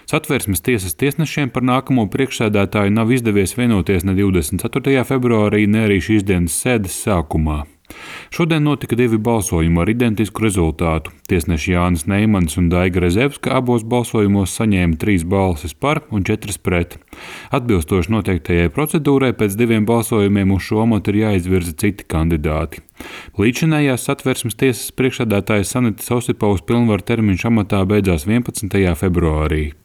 Satversmes tiesas tiesnešiem par nākamo priekšsēdētāju nav izdevies vienoties ne 24. februārī, ne arī šīs dienas sēdes sākumā. Šodien notika 2 balsojumi ar identisku rezultātu. Tiesneši Jānis Neimans un Daiga Rezevska abos balsojumos saņēma 3 balsis par un 4 pret. Atbilstoši noteiktajai procedūrai pēc 2 balsojumiem uz šo amatu ir jāizvirza citi kandidāti. Līdzinājās Satversmes tiesas priekšsēdētājas Sanitas Osipovas pilnvaru termiņš amatā beidzās 11. februārī.